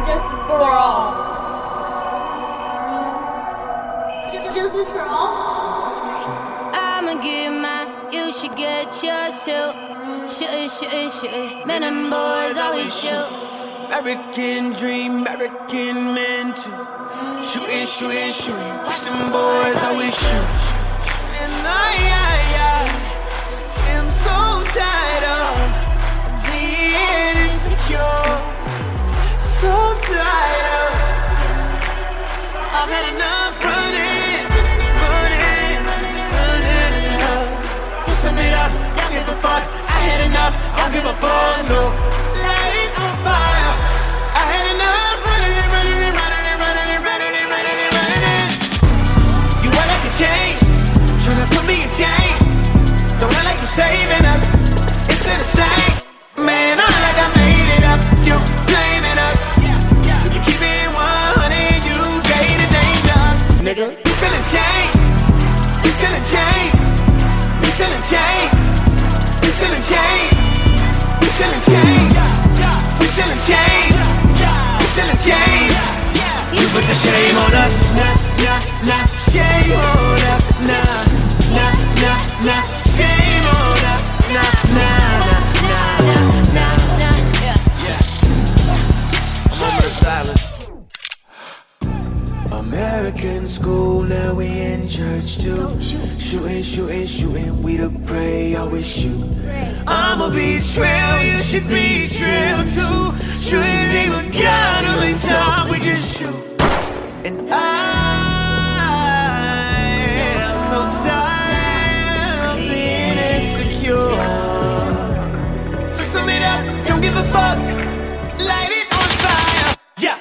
Justice for all. Justice for all. I'ma get mine, you should get yours too. Shoot. Men and boys always shoot. American dream, American mental. Shooting. Watch them boys always shoot. And I am so tired of being insecure. So tired of. I've had enough running. To sum it up, don't give a fuck. I had enough, don't give a fuck, no. Light it on fire. I had enough running. You act like a chain, tryna put me in chain. Don't act like you saving us, it's still the same. Man, I act like I made it up, you blaming us. You keep it 100, you dating us. Nigga, you feeling change, you feeling change. You feeling change, you feeling change. You feeling change, you feeling change. You feeling change. You put the shame on us, nah, shame on us, nah, shame on us, nah. Moment of silence. American school, now we in church too. Shooting, we to pray, always shoot. I'ma be trail, you should be trail too. Shooting name of God, only time we just shoot. And I am so tired of being insecure. So sum it up, don't give a fuck. Light it on fire.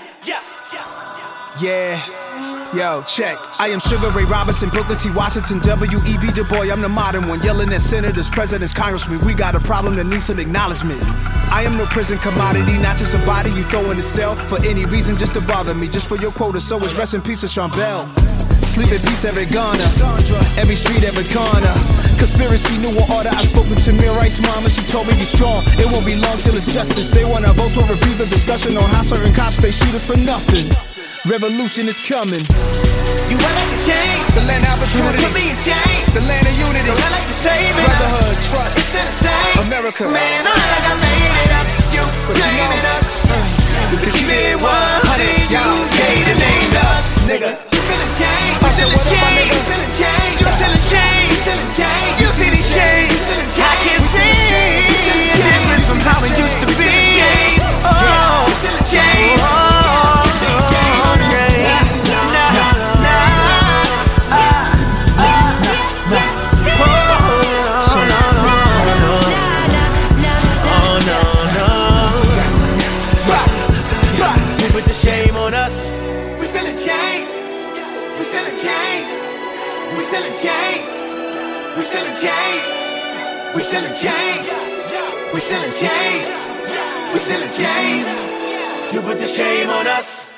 Yeah. Yo, check. I am Sugar Ray Robinson, Booker T. Washington, W.E.B. Du Bois. I'm the modern one, yelling at senators, presidents, congressmen. We got a problem that needs some acknowledgement. I am no prison commodity, not just a body you throw in the cell for any reason, just to bother me, just for your quota. So it's rest in peace of Sean Bell. Sleep in peace, every Ghana, every street, every corner. Conspiracy, new order. I spoke to Tamir Rice's mama, she told me be strong. It won't be long till it's justice. They wanna vote for refuse the discussion on how certain cops they shoot us for nothing. Revolution is coming. You act like a chain, The land of opportunity, put me in chain. the land of unity, Don't act like you saving us, brotherhood, trust, it's still the same. America. Man, I act like I made it up, you blaming us. You keep it 100, you dating named us. Nigga, You feeling change, I said, what up, my nigga? you feeling change, you feeling change, you feeling change. You see these shades, I can see the difference from how it used to be. Oh, change. We still in chains. You put the shame on us.